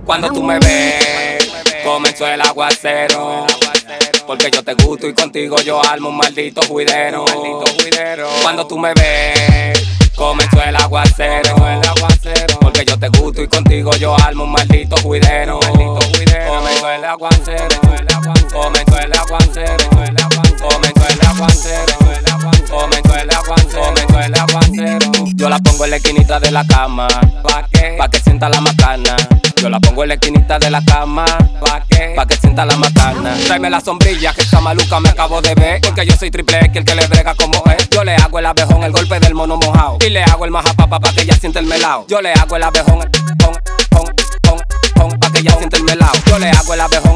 Cuando tú me ves, comenzó el aguacero. Porque yo te gusto y contigo yo armo un maldito juidero. Cuando tú me ves, comenzó el aguacero. Porque yo te gusto y contigo yo armo un maldito juidero. Comenzó el aguacero. Comenzó el aguacero. Comenzó el aguacero. Comenzó el aguacero. Comenzó el aguacero. Yo la pongo en la esquinita de la cama. Pa' que sienta la macana. Yo la pongo en la esquinita de la cama. Pa' que sienta la macana. Tráeme la sombrilla que esta maluca me acabo de ver. Porque yo soy triple X, el que le brega como es. Yo le hago el abejón, el golpe del mono mojado. Y le hago el majapapa pa' que ella sienta el melao. Yo le hago el abejón, pa' que ella sienta el melao. Yo le hago el abejón,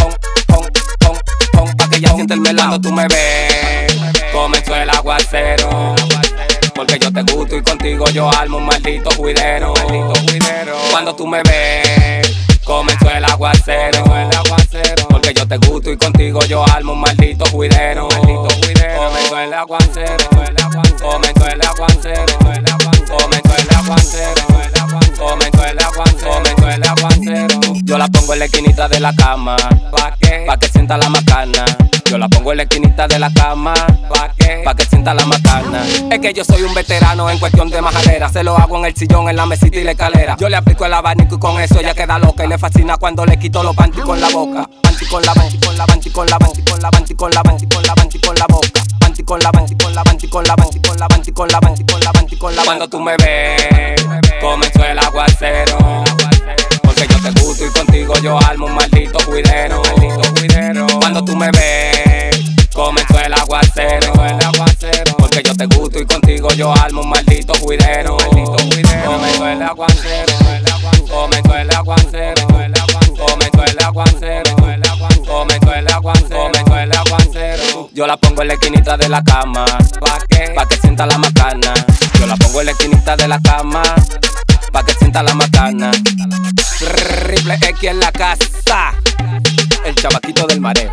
pa' que ella sienta el melao. Cuando tú me ves, comenzó el aguacero. Porque yo te gusto y contigo yo armo un maldito juidero. Cuando tú me ves, comenzó el aguacero. Porque yo te gusto y contigo yo armo un maldito juidero. Comenzó el aguacero. Comenzó el aguacero. Comenzó el aguacero. Comenzó el aguacero. Comenzó el aguacero. Yo la pongo en la esquinita de la cama. Pa' que sienta la macana. Yo la pongo en la esquinita de la cama. Pa' que sienta la macana. Es que yo soy un veterano en cuestión de majadera. Se lo hago en el sillón, en la mesita y la escalera. Yo le aplico el abanico y con eso ella queda loca. Y le fascina cuando le quito los panty con la boca. Panty con la panty con la panty con la panty con la panty con la panty con la panty con la boca. Panty con la panty con la panty con la panty con la panty con la panty con la panty con la. Cuando tú me ves, comenzó el aguacero. Porque yo te gusto y contigo yo armo un maldito juidero. Cuando tú me ves, comenzó el aguacero. Porque yo te gusto y contigo yo armo un maldito juidero. Comenzó el aguacero. Comenzó el aguacero. Comenzó el aguacero. Comenzó el aguacero. Comenzó el aguacero. Yo la pongo en la esquinita de la cama. Pa' que sienta la macana. Yo la pongo en la esquinita de la cama. Pa' que sienta la macana. Triple X en la casa. El chamaquito del mareo.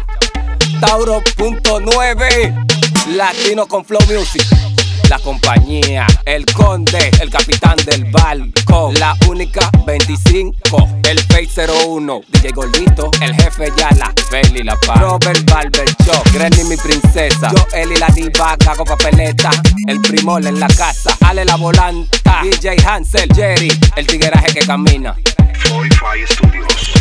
Tauro.9 Latino con Flow Music. La compañía, el conde, el capitán del barco. La única 25, el Face 01. DJ Gordito, el jefe Yala, Feli la paz. Robert Barber Show, Granny mi princesa. Yo, Eli la diva, cago papeleta. El primol en la casa, Ale la volanta. DJ Hansel, Jerry, el tigueraje que camina. Spotify Studios.